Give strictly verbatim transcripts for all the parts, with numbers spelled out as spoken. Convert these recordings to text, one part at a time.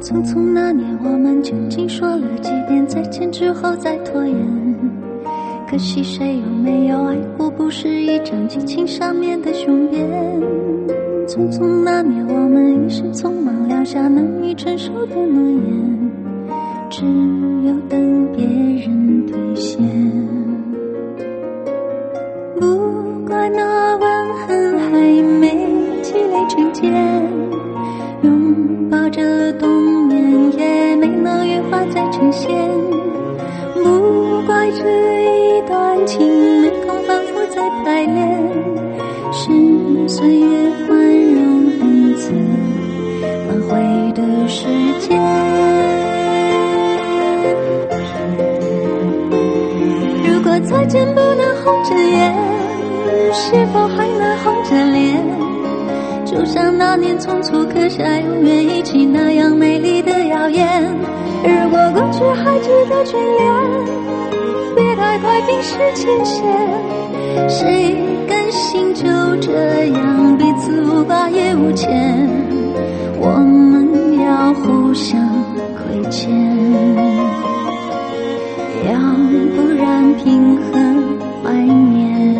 匆匆那年，我们究竟说了几遍再见之后再拖延？可惜谁有没有爱过，不是一张激情上面的雄辩。匆匆那年，我们一时匆忙撂下难以承受的诺言，只有等别人兑现。不怪那吻痕还没积累成茧，拥抱着冬眠也没能羽化再成仙。不怪这一段情没空反复再排练，是岁月宽容恩赐挽回的时间。如果再见不能红着眼，是否还能红着脸？就像那年匆促刻下永远一起那样美丽的谣言。如果过去还值得眷恋，别太快冰释前嫌。谁甘心就这样彼此无挂也无牵？我们要互相亏欠，要不然凭何怀念？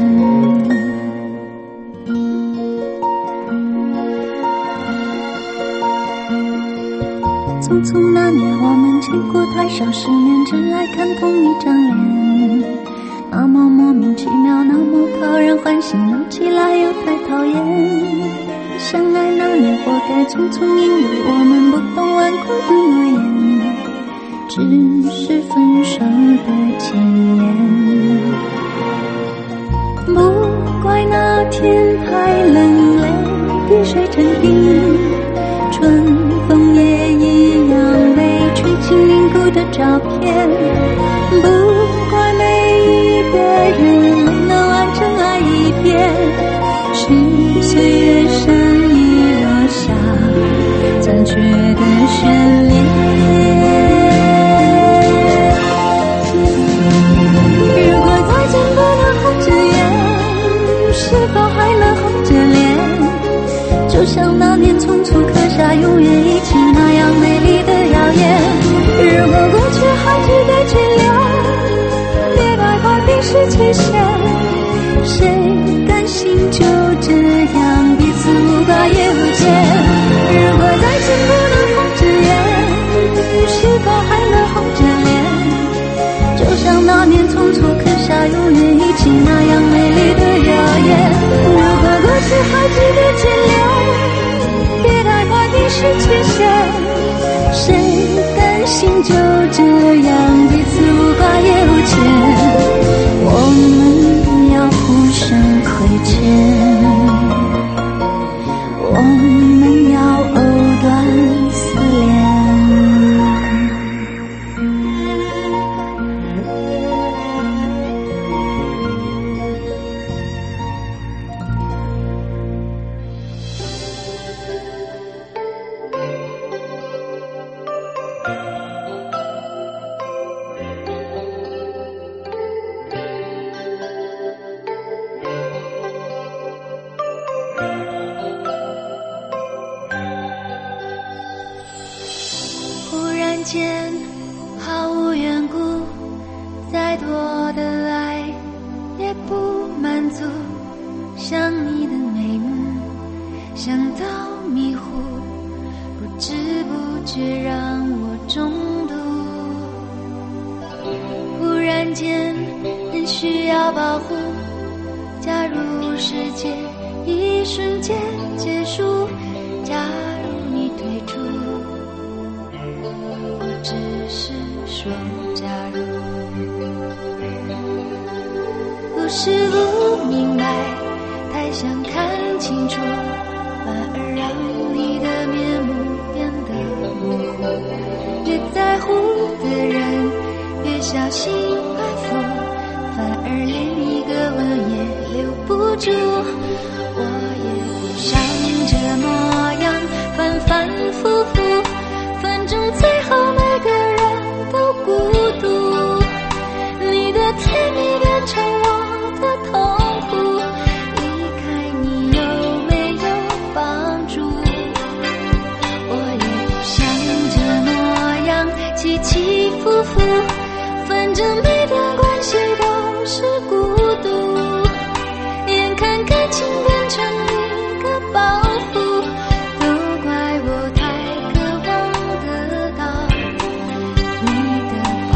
匆匆那年，我们见过太少世面，只爱看同一张脸。那么莫名其妙，那么讨人欢喜，闹起来又太讨厌。相爱那年，活该匆匆，因为我们不懂顽固的诺言，只是分手的前言。不怪那天太冷，泪滴水成冰，春风也一样被吹进凝固的照片。不怪每一个人没能完整爱一遍，是岁月善意落下残缺的眷恋。如果再见不能红着眼，是否还能红着脸？就像那年匆促刻下永远一起那样美丽的谣言。如果过去还值得眷恋，别太快冰释前嫌。谁甘心就这样彼此无挂也无牵？如果再见不能红着眼，是否还能红着脸？就像那年匆促刻下永远一起那样美丽的谣言。如果过去还值得眷恋，别太快冰释前嫌。谁甘心就这样彼此无挂也无牵？我们要互相亏欠，我们要藕断丝连。间毫无缘故，再多的爱也不满足。想你的眉目，想到迷糊，不知不觉让我中毒。忽然间很需要保护，假如世界一瞬间结束，假如你退出，我只是说假如。不是不明白，太想看清楚，反而让你的面目变得模糊。越在乎的人越小心安抚，反而连一个吻也留不住。我也不想这么样反反复复，反正最后每个人都孤独。你的甜蜜变成我的痛苦，离开你有没有帮助？我也不想这夫妇，反正每段关系都是孤独，眼看感情变成一个包袱，都怪我太渴望得到你的保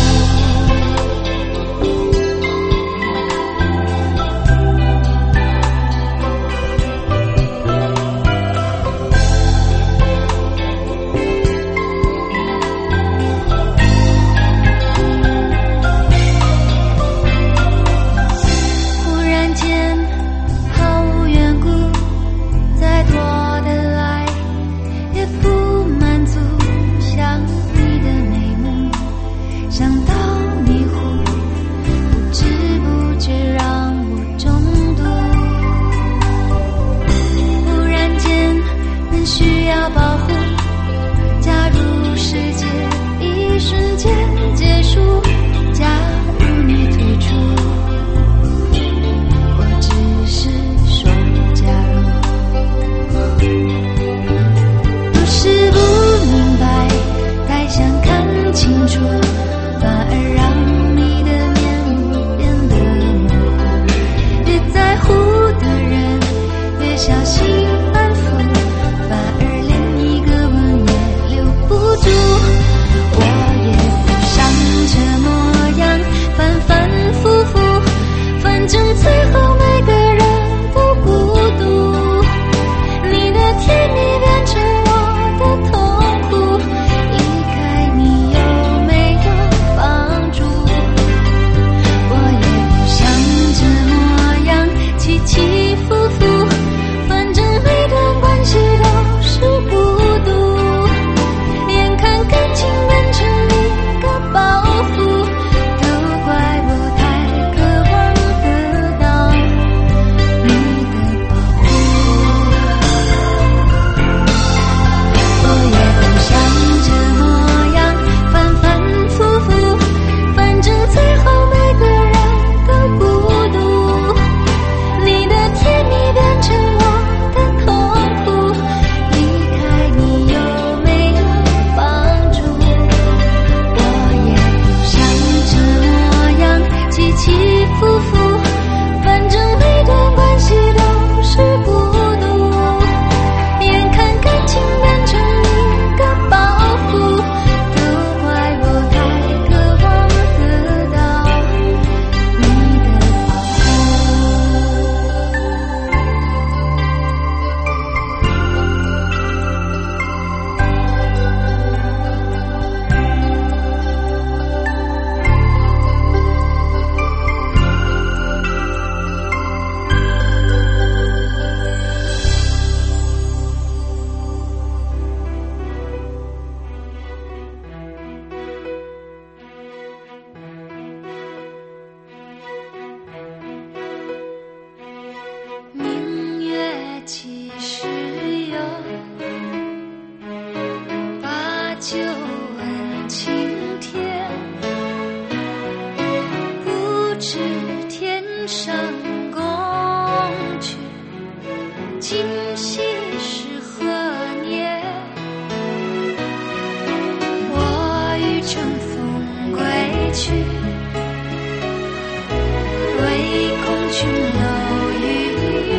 救恩晴天，不知天上宫阙，今夕是何年？我欲乘风归去，唯恐琼楼玉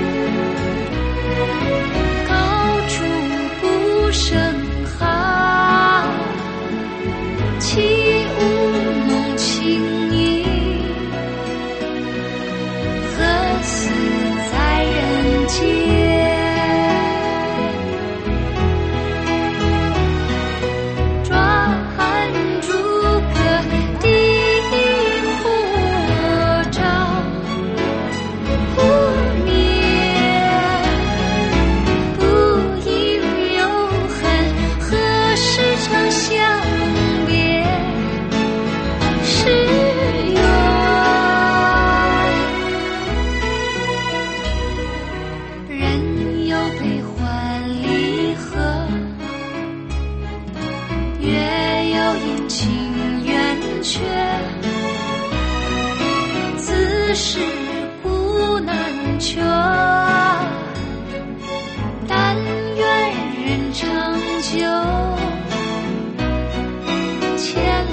宇，高处不胜寒，起舞弄清影，何似在人间？自是古难全，但愿人长久，千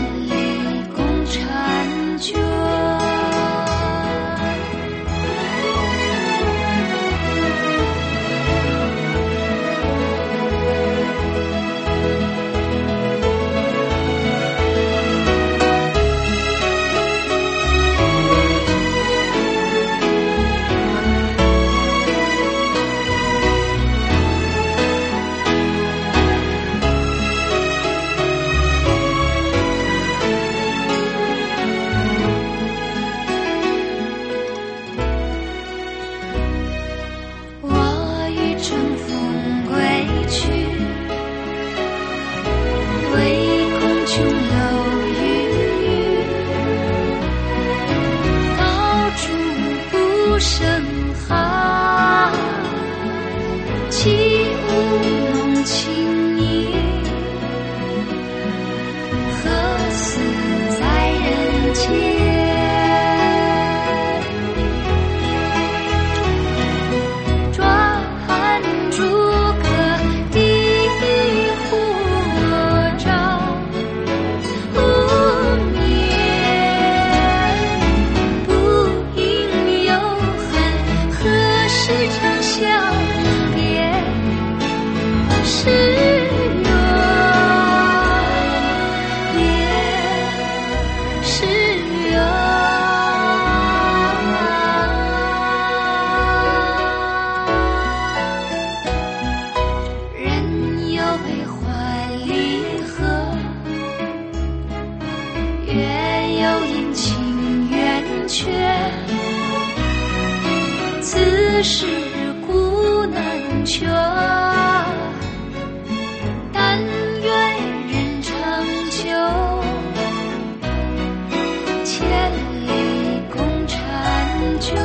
世事古难全，但愿人长久，千里共婵娟。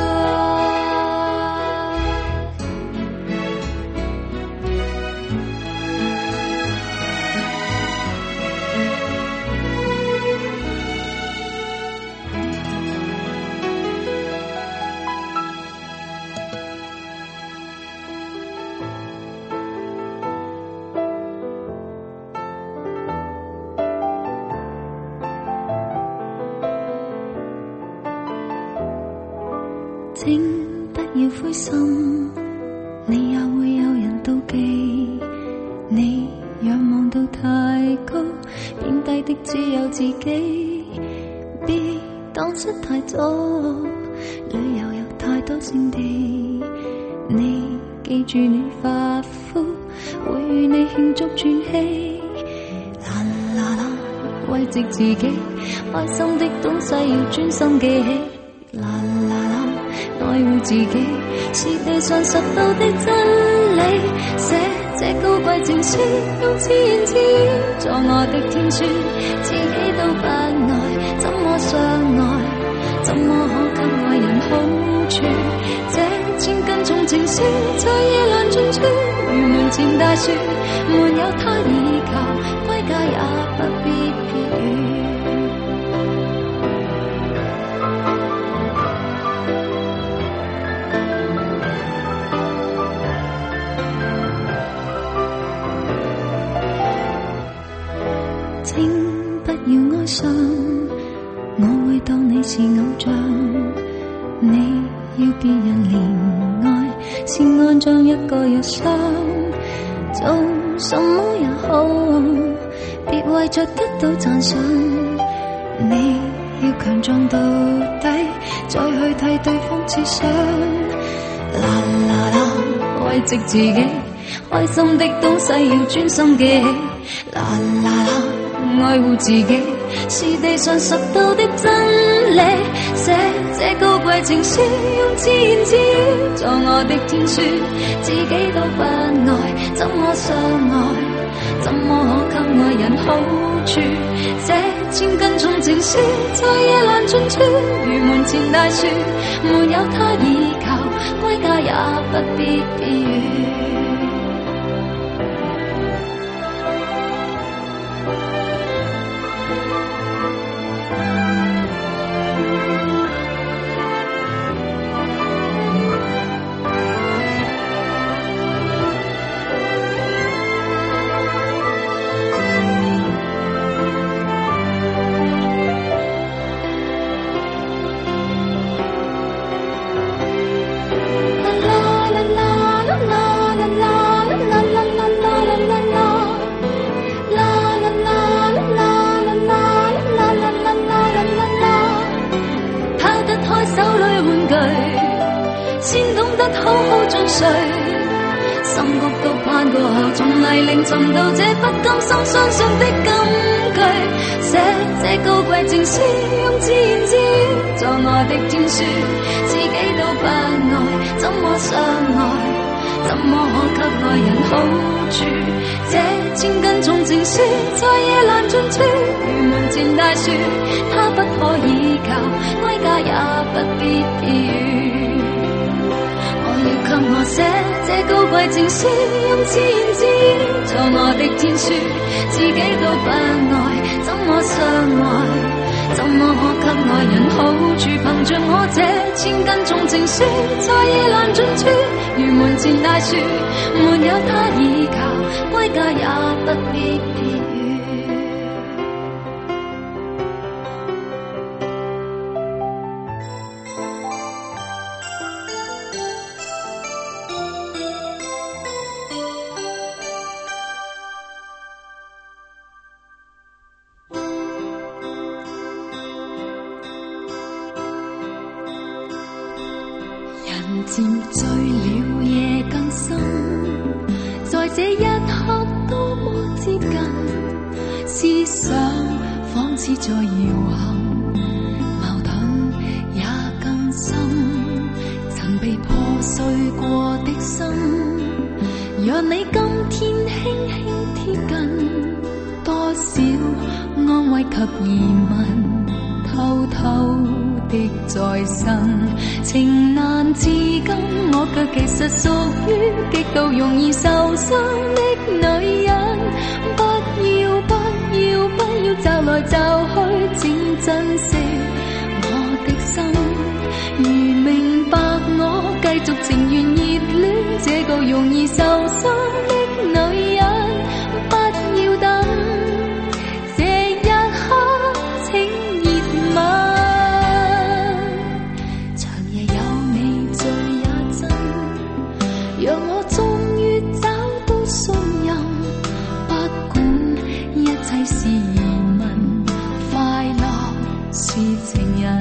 请不要灰心，你也會有人妒忌。你仰望到太高，貶低的只有自己。別當失太早，旅遊有太多勝地。你記住你發膚，會與你慶祝轉起。啦啦啦，慰藉自己，開心的東西要專心記起。啦啦啦，愛護自己是地上拾到的真理，寫這高貴情書，用自言自語作我的天書，自己都不愛，怎麼相愛？怎麼可給愛人好處？這千斤重情書在夜闌盡處，如門前大樹，沒有他倚靠，歸家也不必別語。請不要哀傷，我會當你是偶像。你要別人憐愛，是安葬一個藥箱。做什麼也好，別為着得到讚賞。你要強壯到底，再去替對方設想。啦啦啦，慰藉自己，開心的東西要專心記起。啦啦啦，愛護自己是地上拾到的真理，寫這高貴情書，用自言自語作我的天書，自己都不愛，怎麼相愛？怎麼可給愛人好處？這千斤重情書在夜闌盡處，如門前大樹，沒有他倚靠，歸家也不必別語。好好進睡，心谷都攀過後，從泥濘尋到這不甘心相信的金句，寫這高貴情書，用自言自語作我的天書，自己都不愛，怎麼相愛？怎麼可給愛人好處？這千斤重情書在夜闌盡處，如門前大樹，他不可倚靠，歸家也不必別語。要給我寫這高貴情書，用自言自語作我的天書，自己都不愛，怎麼相愛？怎麼可給愛人好處？憑着我這千斤重情書，在夜闌盡處，如門前大樹，沒有他倚靠，歸家也不必別語。漸醉了夜更深，在這一刻多麼接近，思想仿似在搖撼，矛盾也更深，曾被破碎让你今天轻轻贴近，多少安慰及疑问，偷偷的在生，情难自禁，我却其实属于极度容易受伤的女人。不要不要不要找来找去，请珍惜我的心。如明白我继续情愿热恋这个容易受伤的女人，不要等这一刻，请热吻。长夜有你醉也真，让我终于找到信任。不管一切是疑问，快乐是情人。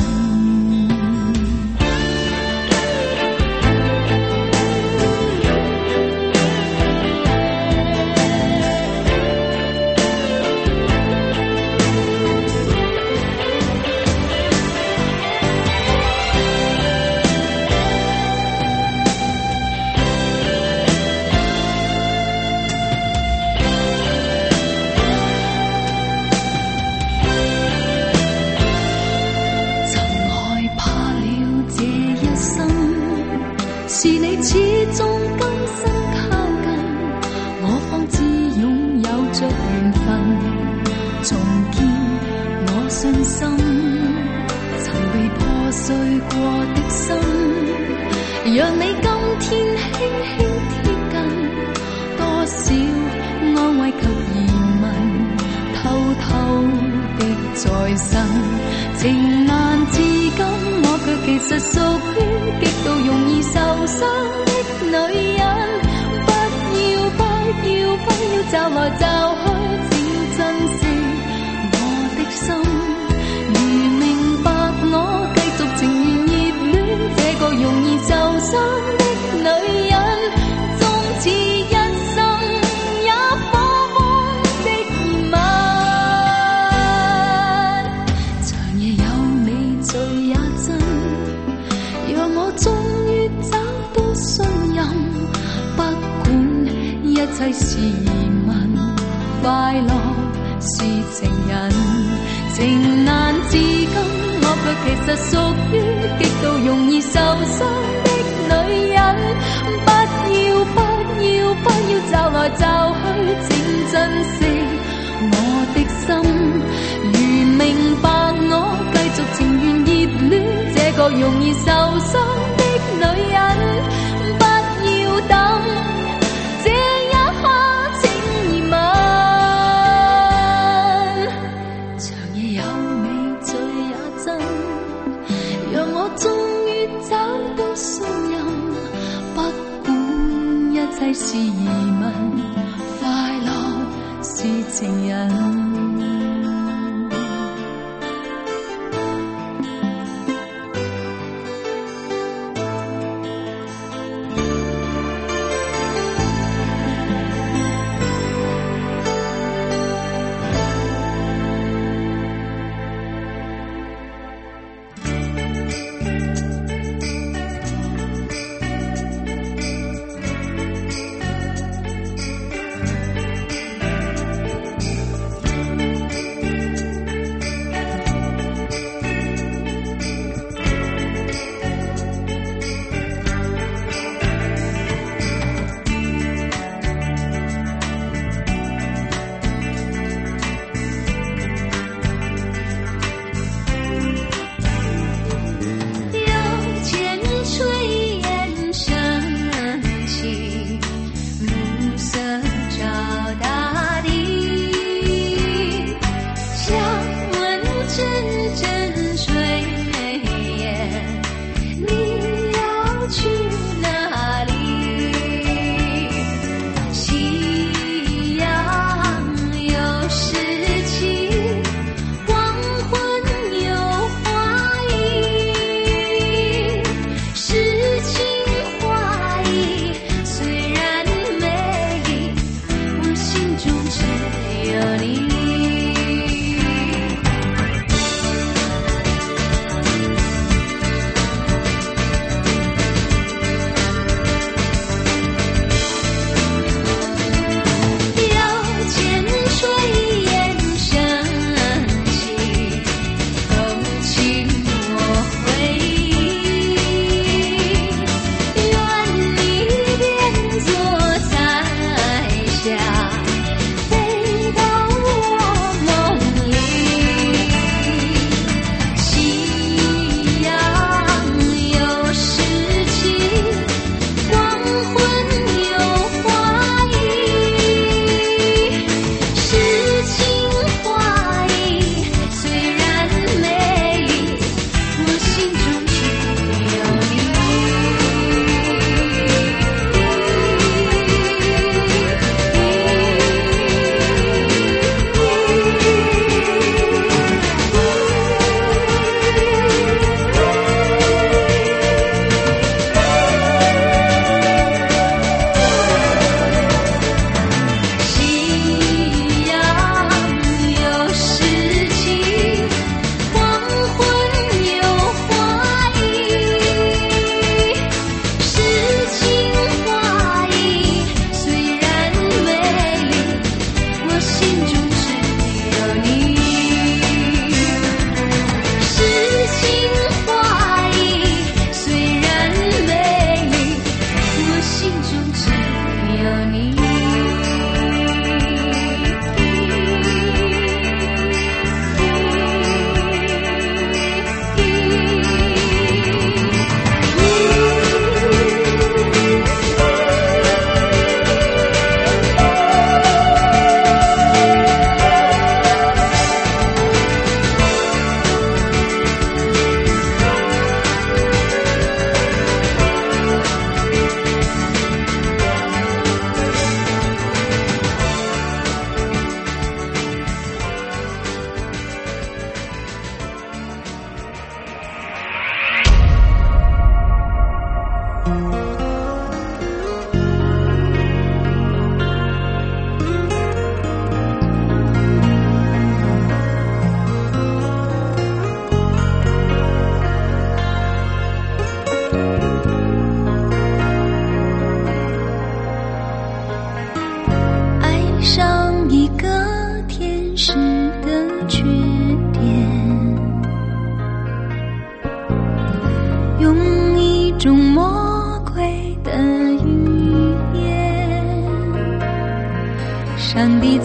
是你始終甘心靠近，我方知擁有着緣分，重建我信心，曾被破碎過的心，讓你今天輕輕貼近，多少安慰及疑問，偷偷的在生，情難自禁，我卻其實屬於極度容易受傷的女人。不要不要不要找來找去，請珍惜我的心。如明白我繼續情願熱戀這個容易受傷的女人，終此一生也火光的熱吻。長夜有你醉也真，讓我終於找到信任。不管一切是疑問，快樂是情人。情難自禁，我卻其實屬於極度容易受傷的女人。不要不要不要找來找去，請珍惜我的心。如明白我繼續情願熱戀這個容易受傷的女人，不要等這一刻，請熱吻。長夜有你醉也真，讓我終於找到信任。不管一切是疑問，快樂是情人。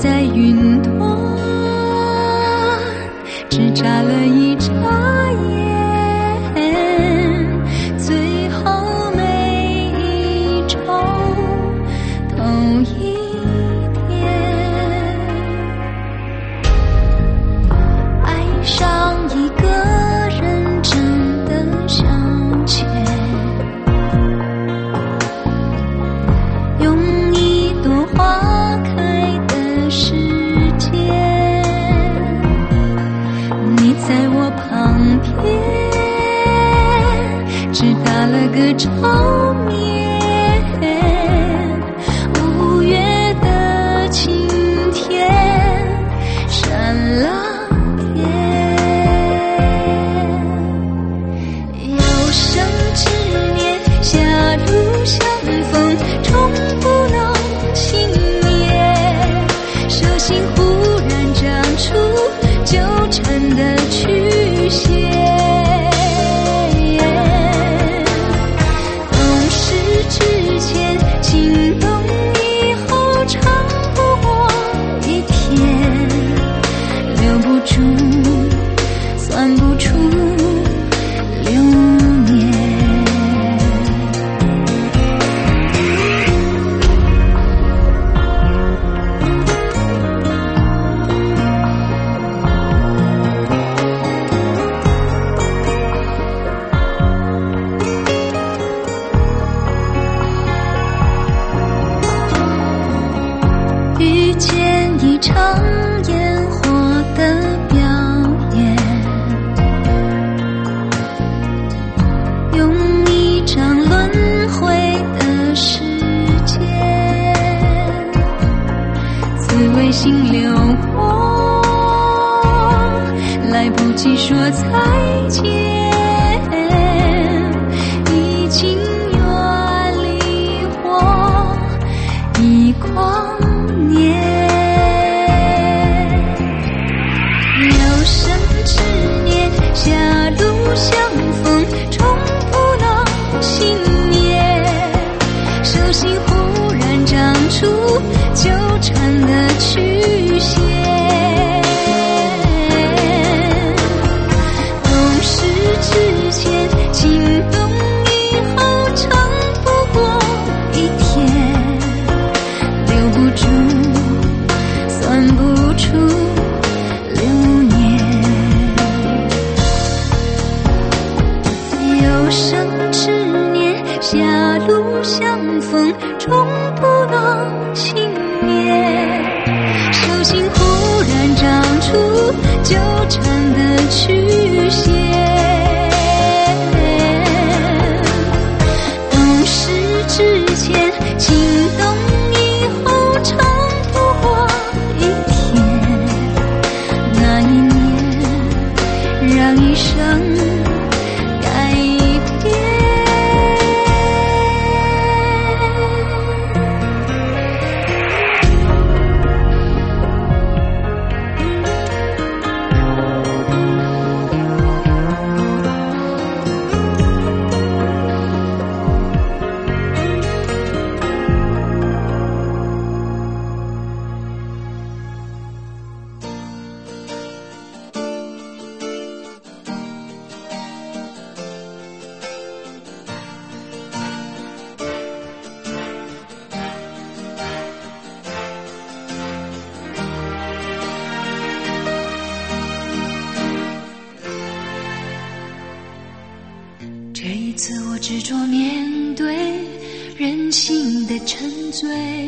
在云端，只眨了一眨眼，最后每一周同一天，爱上一个人真的向前，用一朵花开的时间，你在我旁边，只打了个照面，五月的晴天闪了天，有生之年狭路相逢，终不能幸免，手心忽然长出纠缠的曲线，懂事之前心动，以后长不过一天，留不住算不出流年，遇见一场烟火的表演，用一张轮回的时间，滋味心流过，来不及说再见，已经远离我一光年，有生之年狭路相逢，终不能幸免，手心忽然长出纠缠的曲线，懂事之前心动，以后长不过一天，留不住算不出流年，有生之年狭路相逢，终不能幸免，手心忽然长出纠缠的曲线，懂事之前心动，以后长不过一天，那一年让一生改变。这一次我执着面对人性的沉醉，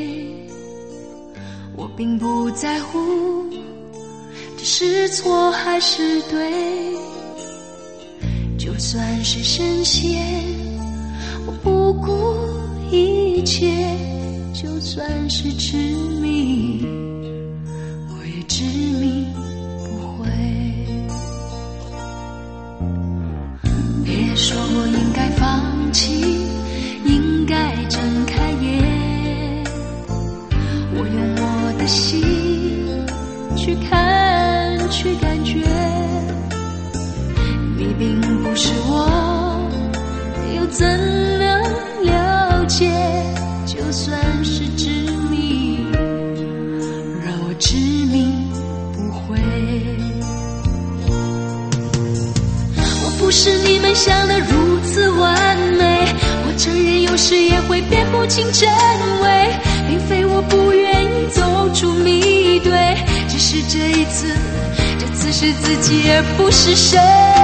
我并不在乎这是错还是对，就算是深陷我不顾一切，就算是痴迷我也执迷不悔。别说我应该放弃，应该睁开眼，我用我的心去看去感觉，你并不是我，又怎能了解，就算是执迷，让我执迷不悔。我不是你们想的如此完美，我承认有时也会辨不清真伪，并非我不愿意走出迷堆，只是这一次，这次是自己而不是谁。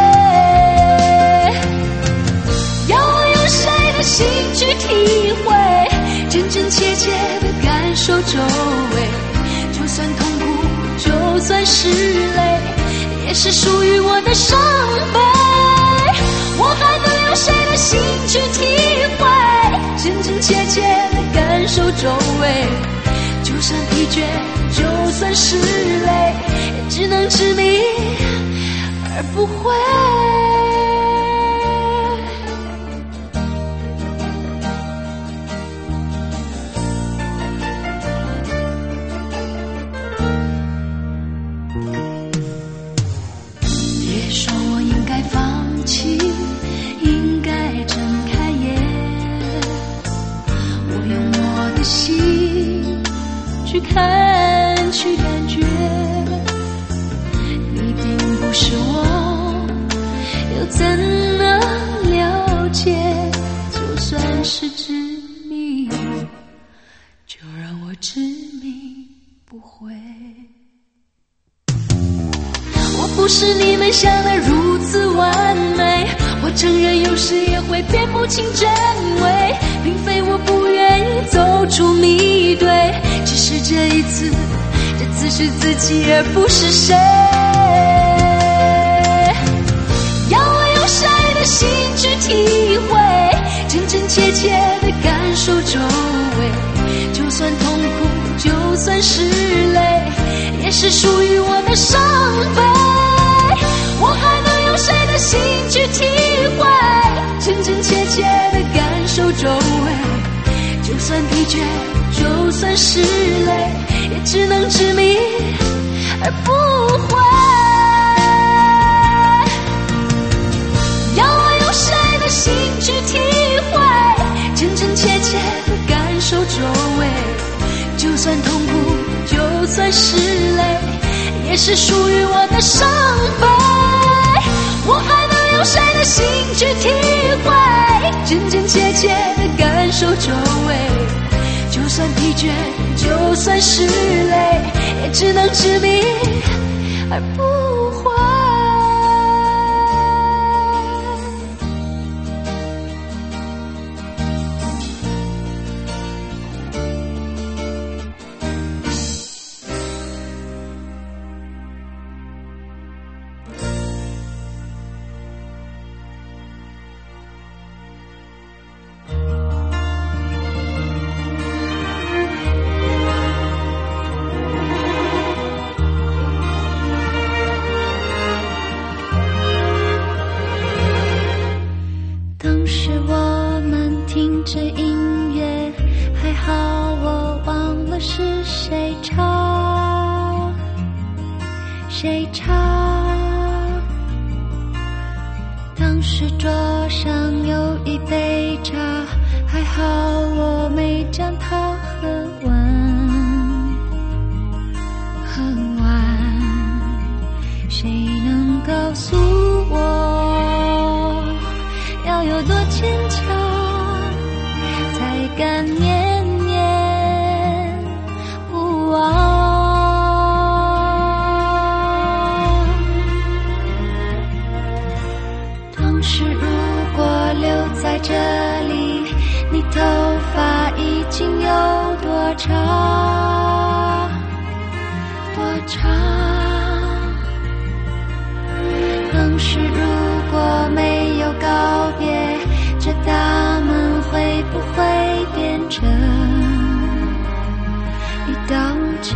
要我用谁的心去体会，真真切切的感受周围，就算痛苦，就算是泪，也是属于我的伤悲。我还能用谁的心去体会，真真切切的感受周围，就算疲倦，就算是累，也只能执迷而不悔。别说我应该放弃，应该睁开眼，我用我的心去看，去感觉，你并不是我，又怎能了解？就算是执迷，就让我执迷不悔。我不是你们想的如此完美，我承认有时也会辨不清真伪，并非我不愿意走出迷堆，只是这一次，这次是自己而不是谁。要我用谁的心去体会，真真切切的感受周围，就算痛苦，就算是累，也是属于我的伤悲。我还能用谁的心去体会，真真切切的感受周围，就算疲倦，就算是累，也只能执迷而不悔。要我用谁的心去体会，真真切切的感受周围，就算痛苦，就算是累，也是属于我的伤悲。我还能用谁的心去体会，真真切切的感受周围，就算疲倦，就算是累，也只能执迷而不悔。当时我们听着音乐，还好我忘了是谁唱，谁唱。当时桌上有一杯茶，还好我没将它喝完，喝完。谁能告诉我，要有多坚强，才敢念念不忘？当时如果留在这里，你头发已经有多长，多长？当时如果没有告别，这大门会不会变成一道墙？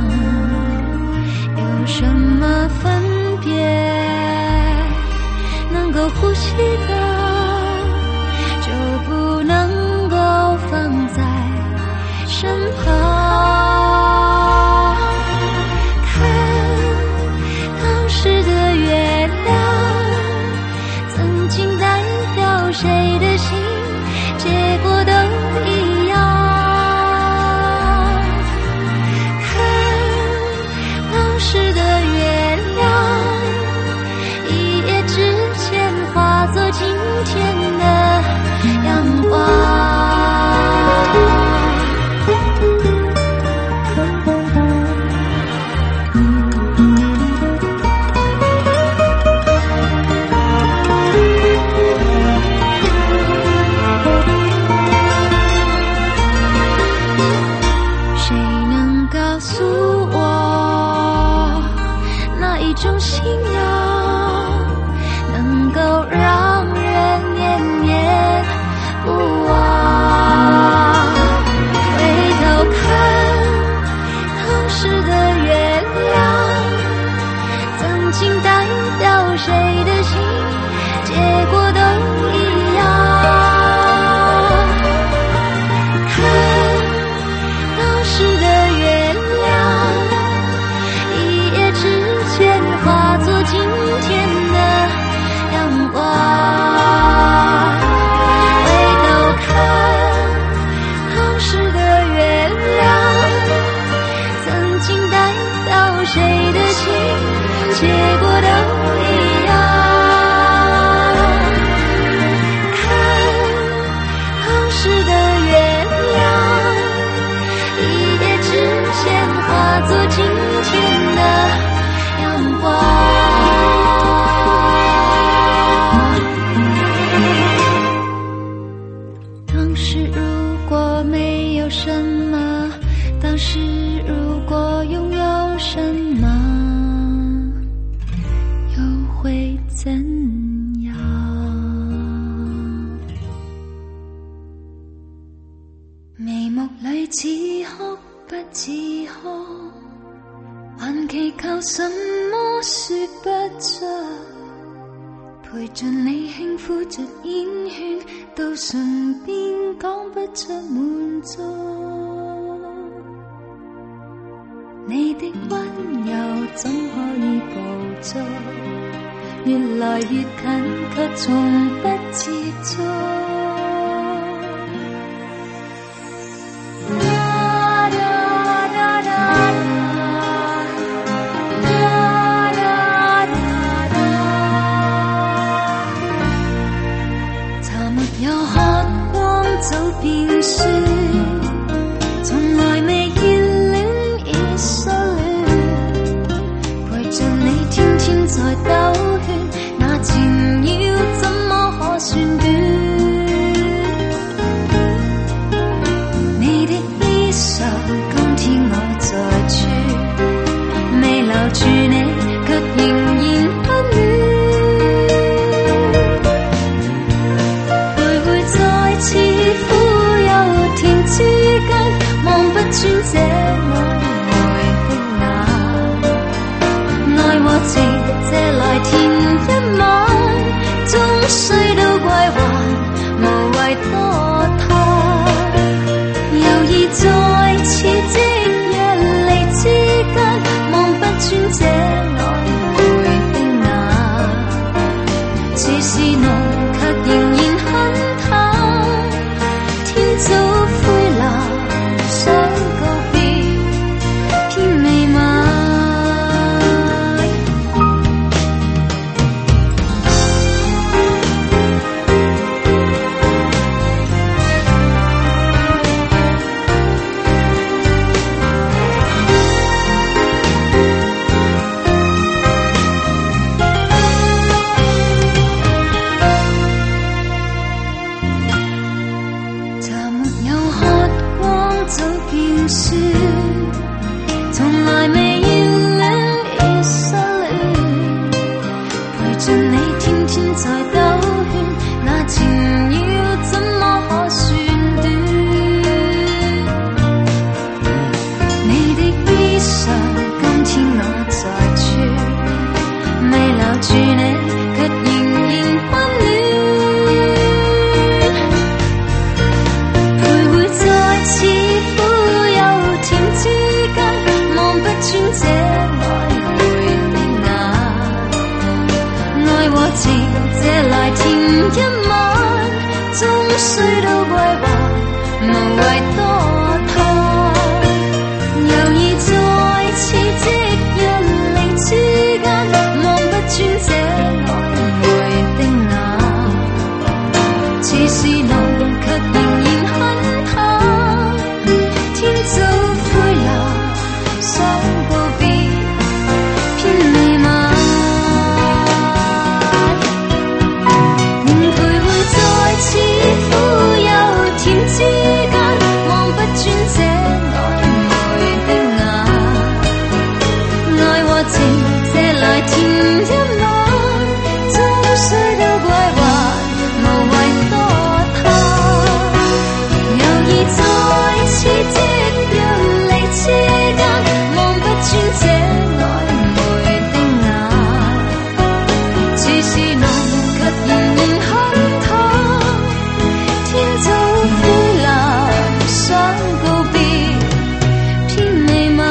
有什么分别？能够呼吸的就不能够放在身旁。看当时的月亮，曾经代表谁的心，结果都一样。看种信仰，能够让人念念不忘。回头看当时的月亮，曾经代表谁的心，结果都一样。看当时的月亮，一夜之间化作今天的阳光。回头看当时的月亮，曾经代表谁的心，结果都一样。看当时的月亮，一夜之间化作今天的阳光。当时如果没有什么，当时如果拥有什么，又会怎样？眉目里似哭不似哭，還祈求什麼說不出，陪着你輕撫着煙圈，到唇邊講不出滿足。你的溫柔怎可以捕捉？越來越近，卻從不接觸。茶沒有喝光早變酸，從來未熱戀已失戀，陪着你天天在兜圈，那纏繞怎麼可算短？你的衣裳今天我在穿，未留住你，卻仍然不暖。徘徊在似苦又甜之間，望不穿這曖昧的眼，愛和情借來填一晚，終須都歸還，無謂多嘆。猶豫在似即日離之間，望不穿這曖昧的眼，似是濃卻仍然很淡。天早灰藍，想告別偏未買。茶沒有喝光早變酸，從來未熱戀已失戀，陪着你天天在兜圈，那纏繞怎麼可算短？你的衣裳今天我在穿，未留住你，卻仍然不暖。徘徊在似苦又甜之間，望不穿這曖昧的眼，愛和情借來填一晚，終須都歸還，無謂多嘆。猶豫在似即日離之間，望不穿這曖昧的眼，似是濃卻仍然很淡。天早灰藍，想告別偏未買。仍徘徊在似苦又甜之間，望不穿這曖昧的眼，愛和情借來填一晚，終須都歸還，無謂多談。猶豫再次接壤離之間，望不穿這曖昧的眼，似是濃卻仍然很淡。天早灰藍，想告別偏未晚。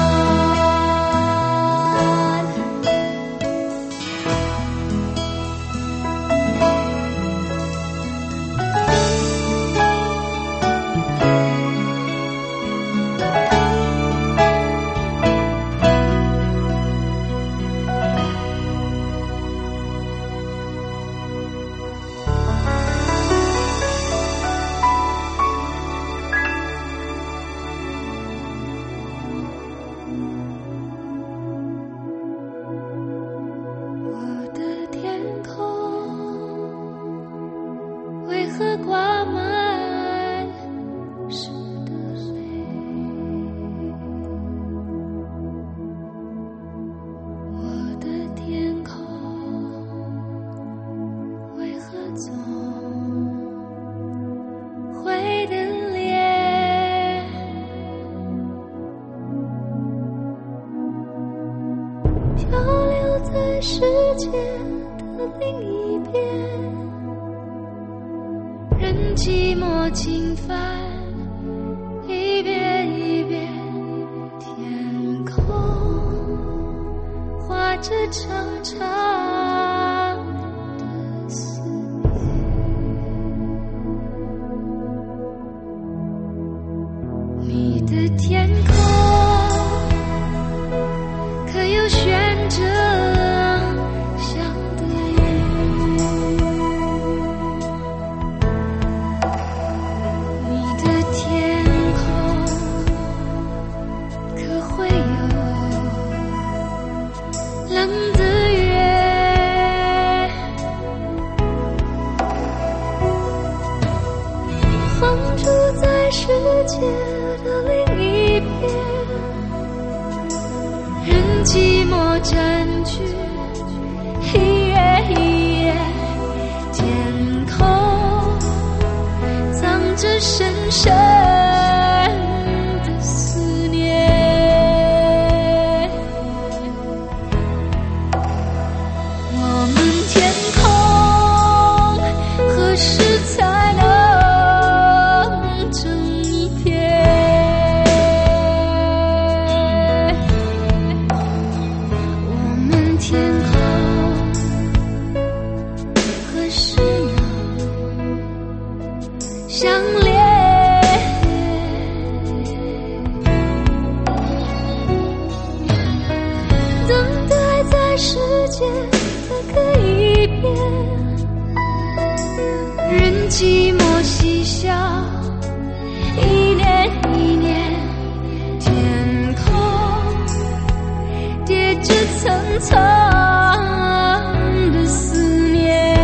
挂满湿的泪，我的天空为何总会等裂？漂流在世界的另一边，任寂寞侵犯，一遍一遍，天空画着长长的思念。你的天空可有悬着想的云？冷的月，放逐在世界的另一边，任寂寞占据一夜一夜，天空藏着深深的思念。才能睁一天？我们天空何时能相连？等待在世界的各一边，任寂寞嬉笑，一年一年，天空叠着层层的思念。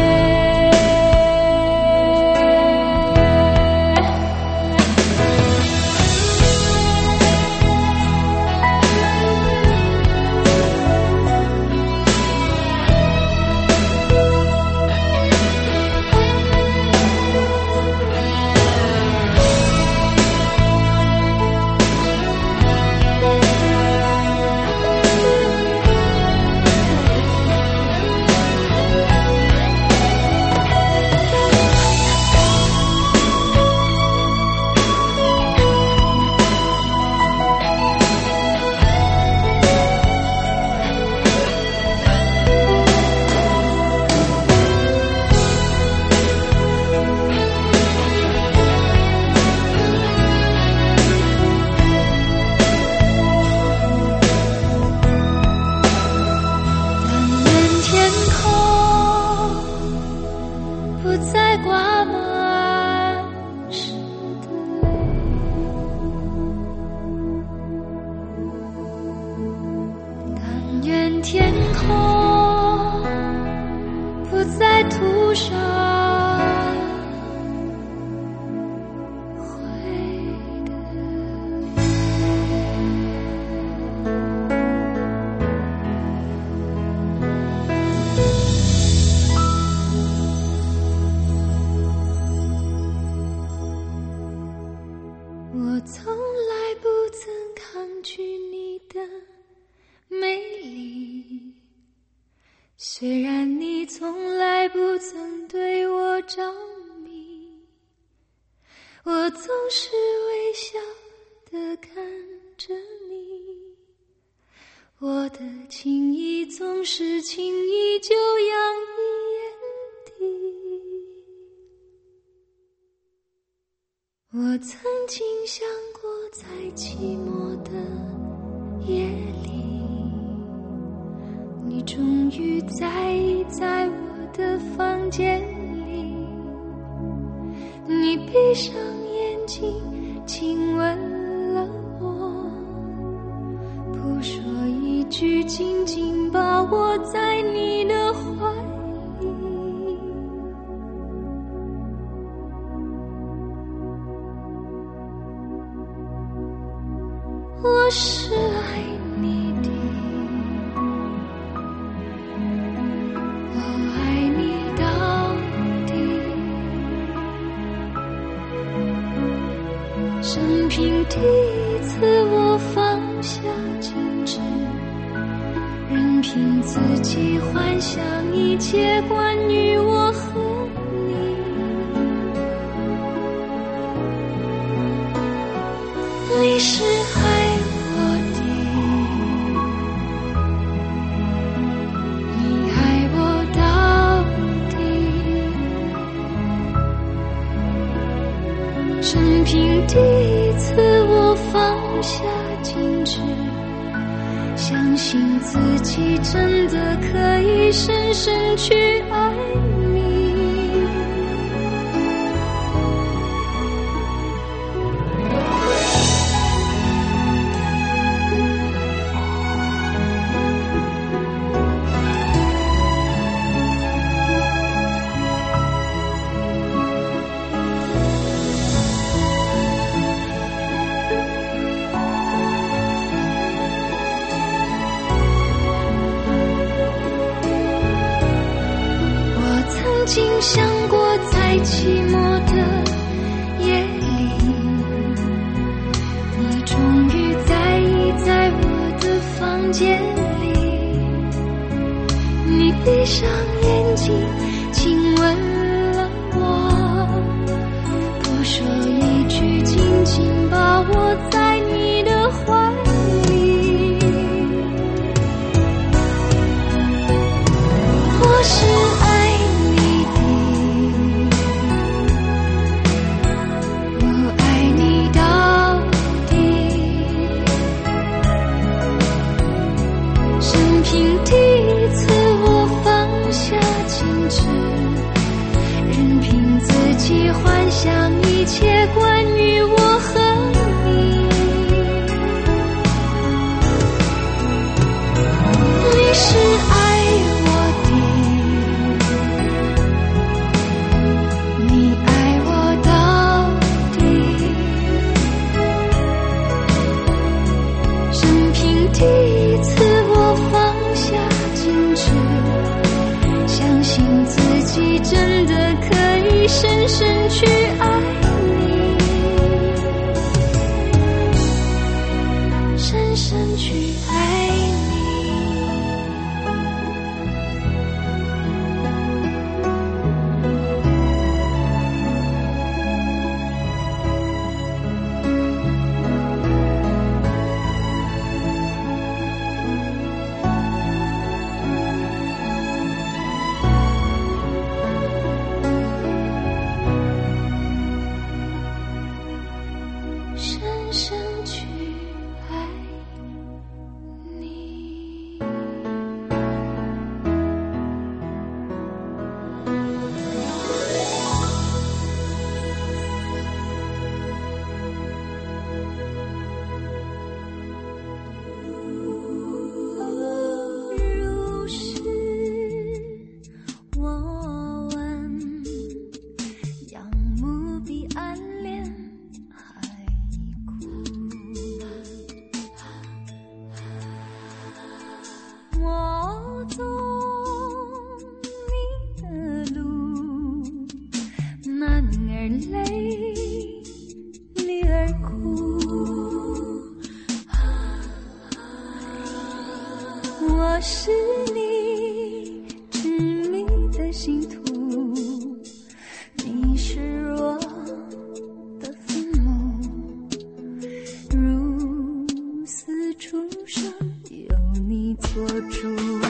天空不再涂上灰的脸。 虽然你从来不曾对我着迷，我总是微笑地看着你，我的情意总是轻易就洋溢眼底。我曾经想过，在寂寞的夜里，你终于在意在我的房间里，你闭上眼睛亲吻了我，不说一句，紧紧把我在你的怀里。我是爱你的，我爱你到底，生平第一次我放下矜持，任凭自己幻想一切关于我和你。你是爱我的，你爱我到底，生平第一次我放下矜持，相信自己真的可以深深去爱你。曾经想过，在寂寞的夜里，你终于在意在我的房间里，你闭上眼睛亲吻了我，不说一句，紧紧把我在你的怀里。我是爱第一次我放下矜持，任凭自己幻想一切关于我和你。你是爱我的，你爱我到底，任凭第一次我放相信自己真的可以深深去爱你，深深去爱你。深深去爱你。如是我问，仰慕彼岸恋我走你的路，慢而泪离而哭。我是你锁住。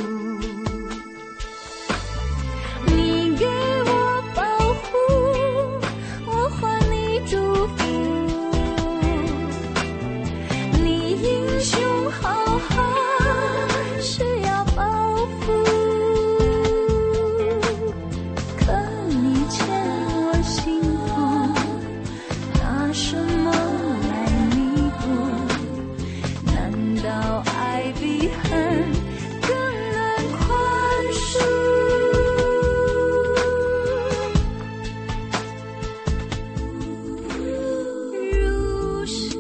你给我保护，我还你祝福。你英雄好汉，需要报复。可你欠我幸福，拿什么来弥补？难道爱比恨更难宽恕？如是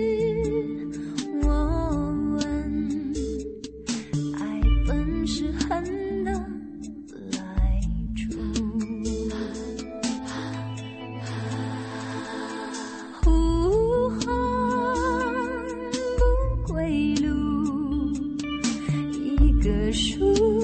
我问，爱本是恨的来处。呼唤不归路，一个树